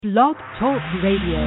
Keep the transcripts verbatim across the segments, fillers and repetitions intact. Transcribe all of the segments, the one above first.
Blog Talk Radio.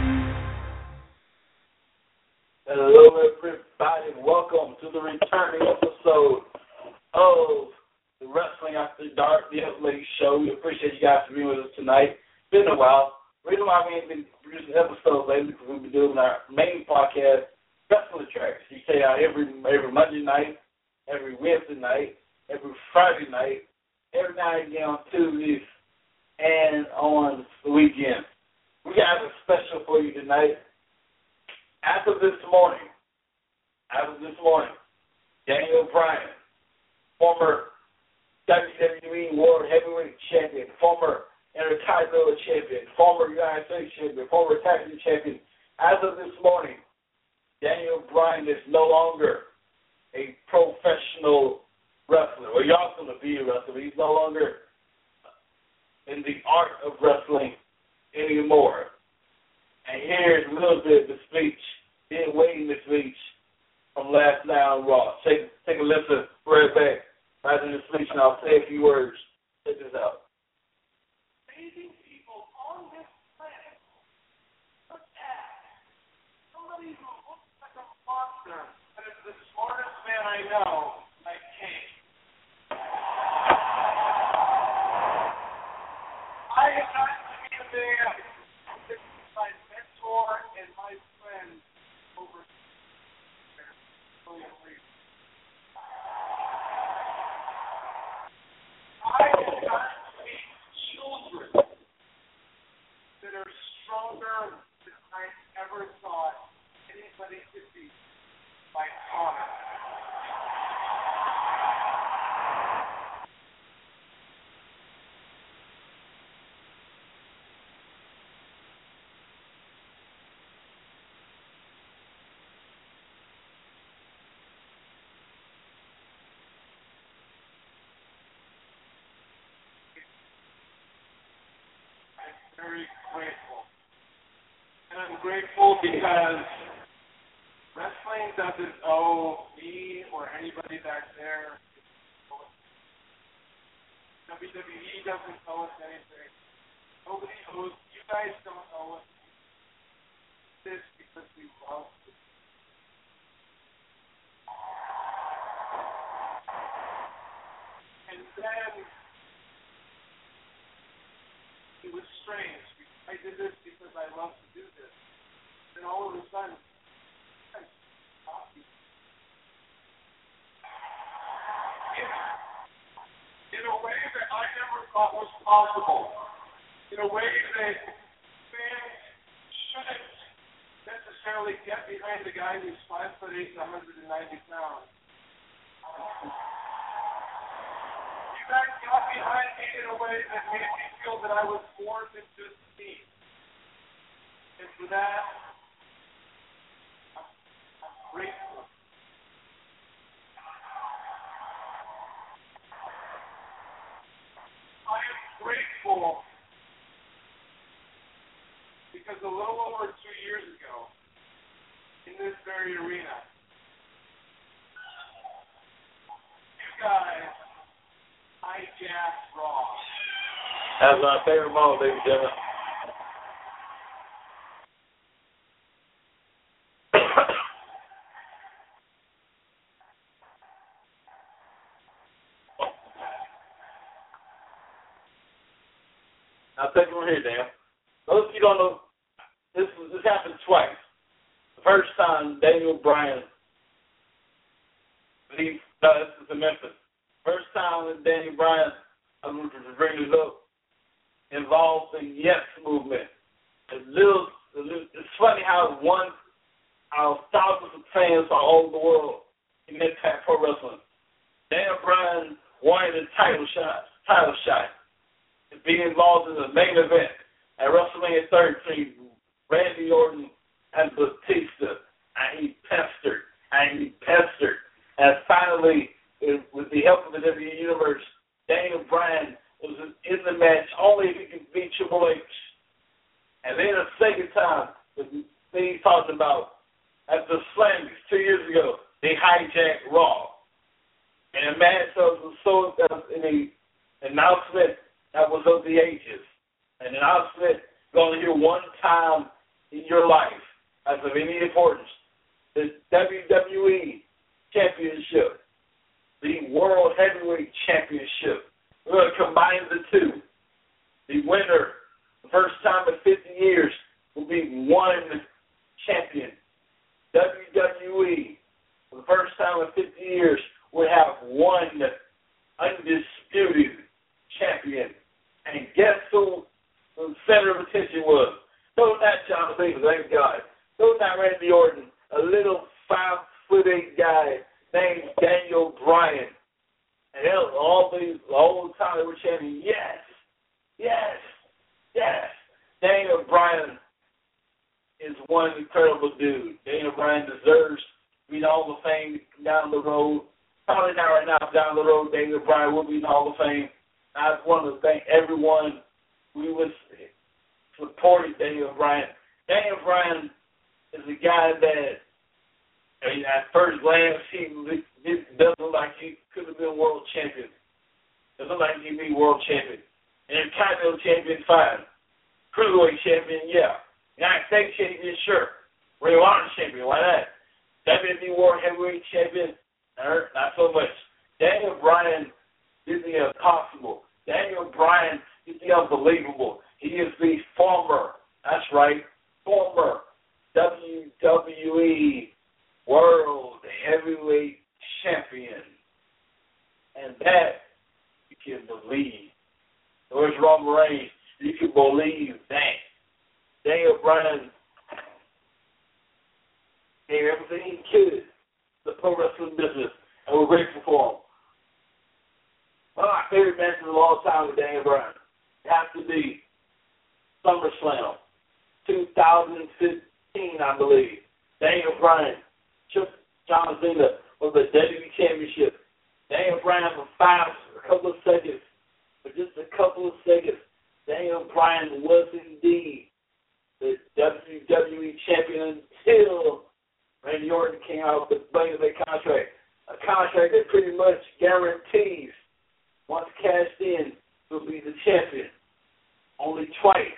Hello, everybody. Welcome to the returning episode of the Wrestling After Dark, the F Lady Show. We appreciate you guys for being with us tonight. It's been a while. The reason why we ain't been producing episodes lately because we've been doing our main podcast, Wrestling Tracks. You say out every every Monday night, every Wednesday night, every Friday night, every night again on Tuesdays, and on the weekend. We got a special for you tonight. As of this morning, as of this morning, Daniel Bryan, former W W E World Heavyweight Champion, former Intercontinental Champion, former United States Champion, former Tag Team Champion. As of this morning, Daniel Bryan is no longer a professional wrestler. Well, he's also going to be a wrestler, but he's no longer in the art of wrestling anymore. And here's a little bit of the speech, being waiting the speech from last night on Raw. Take, take a listen right back, right in the speech, and I'll say a few words. Check this out. Amazing people on this planet, look at somebody who looks like a monster, and is the smartest man I know, like Kane. I have gotten to be a man who is my mentor and my friend over William Reed. I have gotten to meet children that are stronger than I ever thought anybody could be, like Connor. Very grateful. And I'm grateful because wrestling doesn't owe me or anybody back there. W W E doesn't owe us anything. Nobody owes, you guys don't owe us this because we love you. And then it was strange. I did this because I love to do this. And all of a sudden, I stopped. In, in a way that I never thought was possible. In a way that fans shouldn't necessarily get behind a guy who's five foot eight and one hundred ninety pounds. You guys got behind me in a way that made me feel that I was more than just me. And for that, I'm, I'm grateful. I am grateful because a little over two years ago, in this very arena, you guys hijacked Raw. That's my favorite moment, ladies and gentlemen. I'll take it from here, Dan. Those of you don't know, this this happened twice. The first time, Daniel Bryan, he, no, this is in Memphis. First time that Daniel Bryan, I'm going to bring this up, involved in Yes movement. It's, little, it's funny how one, how thousands of fans all over the world in Impact Pro Wrestling. Daniel Bryan wanted a title shot, title shot. To be involved in the main event at WrestleMania thirteen, Randy Orton and Batista, and he pestered, and he pestered, and finally, with the help of the W W E Universe, Daniel Bryan was in the match only if he could beat Triple H. And then the second time, the thing he talked about, at the Slams two years ago, they hijacked Raw. And the match was so, in the announcement that was of the ages. An announcement You're going to hear one time in your life, as of any importance, the W W E Championship, the World Heavyweight Championship. We're going to combine the two. The winner, the first time in fifty years, will be one champion. W W E, for the first time in fifty years, will have one undisputed champion. And guess who the center of attention was? No, not John Cena, thank God. No, not Randy Orton. A little five foot eight guy named Daniel Bryan. And all these, all the time they were chanting, yes, yes, yes. Daniel Bryan is one incredible dude. Daniel Bryan deserves to be in the Hall of Fame down the road. Probably not right now, down the road, Daniel Bryan will be in the Hall of Fame. I just want to thank everyone who was supporting Daniel Bryan. Daniel Bryan is a guy that, I mean, at first glance, he doesn't look like he could have been world champion. Doesn't look like he'd be world champion. And Continental champion, fine. Cruiserweight champion, yeah. United States champion, sure. Ring of Honor champion, why not? W W E World Heavyweight champion, not so much. Daniel Bryan is the impossible. Daniel Bryan is the unbelievable. He is the former, that's right, former W W E World Heavyweight Champion. And that you can believe. Where's Roman Reigns? You can believe that. Daniel Bryan gave everything he could to the pro wrestling business, and we're grateful for him. One of my favorite matches of all time with Daniel Bryan has to be SummerSlam two thousand fifteen, I believe. Daniel Bryan took John Cena for the W W E Championship. Daniel Bryan for five, a couple of seconds, for just a couple of seconds, Daniel Bryan was indeed the W W E champion until Randy Orton came out with the Money in the Bank contract. A contract that pretty much guarantees, once cashed in, will be the champion. Only twice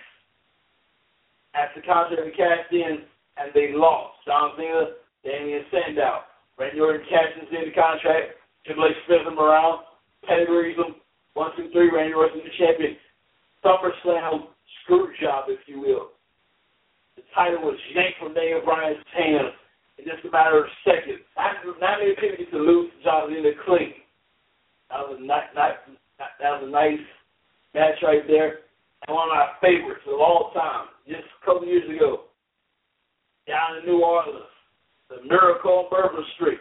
after the contract was cashed in and they lost. John Cena, Damien Sandow. Randy Orton cashes in the contract. Triple H spins him around, pedigrees him. One, two, three, Randy Orton the champion. SummerSlam screw job, if you will. The title was yanked from Daniel Bryan's hands in just a matter of seconds. Not, not many people get to lose to John Cena clean. That was not, not, not, that was a nice match right there. And one of my favorites of all time, just a couple years ago, down in New Orleans, the Miracle on Bourbon Street.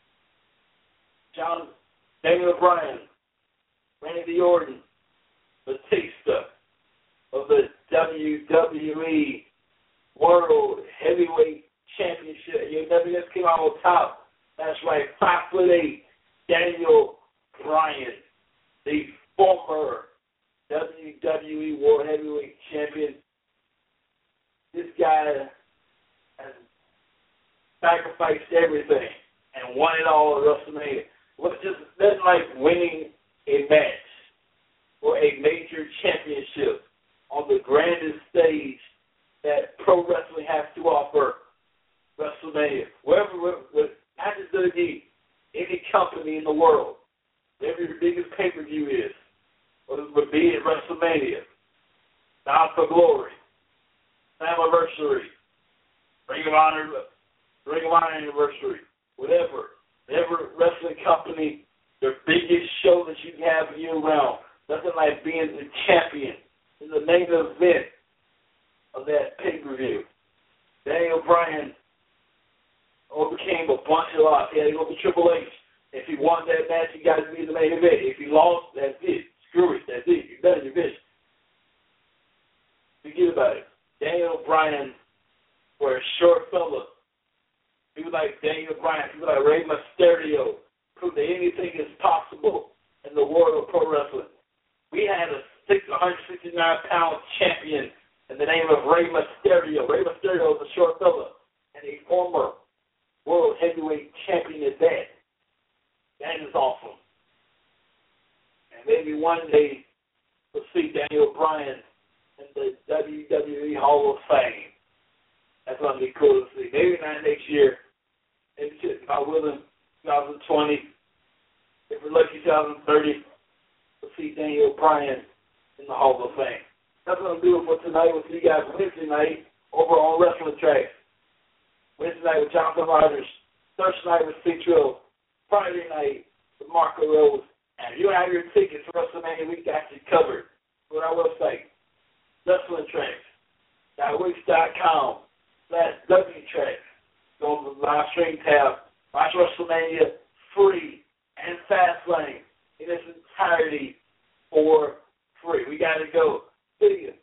John, Daniel Bryan, Randy Orton, Batista of the W W E World Heavyweight Championship. You know, W W E came out on top. That's right, five foot eight, Daniel Bryan, the former W W E World Heavyweight Champion. This guy has sacrificed everything and won it all at WrestleMania. Well, just that's like winning a match or a major championship on the grandest stage that pro wrestling has to offer, WrestleMania. Wherever, wherever not just W W E, any company in the world, whatever your biggest pay-per-view is, whether it would be at WrestleMania, Bound for Glory, Slammiversary, Ring of Honor, Ring of Honor Anniversary, whatever, whatever wrestling company, their biggest show that you have year-round, nothing like being the champion in the main event of that pay-per-view. Daniel Bryan overcame a bunch of odds. He had to go to Triple H. If he won that match, he got to be in the main event. If he lost, that's it. Screw it. That's it. You're better than your bitch. Forget about it. Daniel Bryan, for a short fella, he was like Daniel Bryan. He was like Rey Mysterio. Proved that anything is possible in the world of pro wrestling. We had a one sixty-nine pound champion in the name of Rey Mysterio. Rey Mysterio is a short fella and a former world heavyweight champion at that. That is awesome. And maybe one day we'll see Daniel Bryan in the W W E Hall of Fame. That's going to be cool to see. Maybe not next year. Maybe God willing, twenty twenty. If we're lucky, twenty thirty, we'll see Daniel Bryan in the Hall of Fame. That's going to do it for tonight. We'll see you guys Wednesday night over on Wrestling Tracks. Wednesday night with Jonathan Rogers. Thursday night with C Trill. Friday night with Marco Rose. And if you have your tickets for WrestleMania, we got you covered. Go to our website, Wrestling Tracks dot wix dot com slash W Tracks. Go to the live stream tab. Watch WrestleMania free and Fastlane in its entirety for free. We got to go. See you.